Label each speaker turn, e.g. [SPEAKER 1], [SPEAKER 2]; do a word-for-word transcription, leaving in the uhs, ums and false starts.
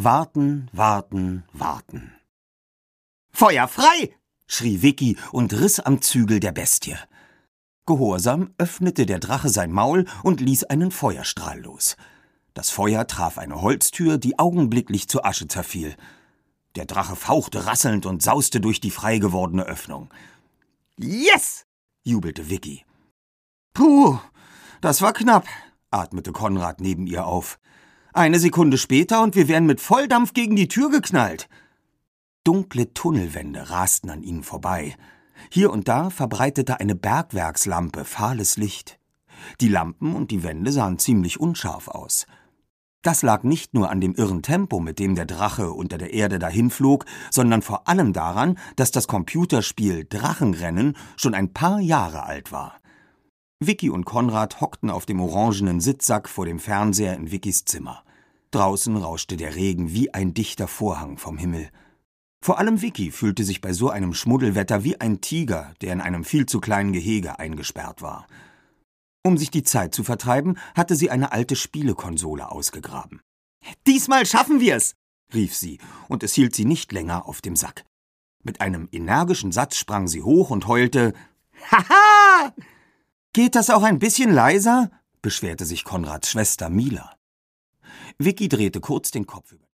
[SPEAKER 1] Warten, warten, warten. »Feuer frei!« schrie Vicky und riss am Zügel der Bestie. Gehorsam öffnete der Drache sein Maul und ließ einen Feuerstrahl los. Das Feuer traf eine Holztür, die augenblicklich zu Asche zerfiel. Der Drache fauchte rasselnd und sauste durch die frei gewordene Öffnung. »Yes!« jubelte Vicky. »Puh, das war knapp«, atmete Konrad neben ihr auf. »Eine Sekunde später und wir wären mit Volldampf gegen die Tür geknallt.« Dunkle Tunnelwände rasten an ihnen vorbei. Hier und da verbreitete eine Bergwerkslampe fahles Licht. Die Lampen und die Wände sahen ziemlich unscharf aus. Das lag nicht nur an dem irren Tempo, mit dem der Drache unter der Erde dahinflog, sondern vor allem daran, dass das Computerspiel Drachenrennen schon ein paar Jahre alt war. Vicky und Konrad hockten auf dem orangenen Sitzsack vor dem Fernseher in Vickys Zimmer. Draußen rauschte der Regen wie ein dichter Vorhang vom Himmel. Vor allem Vicky fühlte sich bei so einem Schmuddelwetter wie ein Tiger, der in einem viel zu kleinen Gehege eingesperrt war. Um sich die Zeit zu vertreiben, hatte sie eine alte Spielekonsole ausgegraben. »Diesmal schaffen wir's!« rief sie, und es hielt sie nicht länger auf dem Sack. Mit einem energischen Satz sprang sie hoch und heulte »Haha!« »Geht das auch ein bisschen leiser?« beschwerte sich Konrads Schwester Mila. Vicky drehte kurz den Kopf über.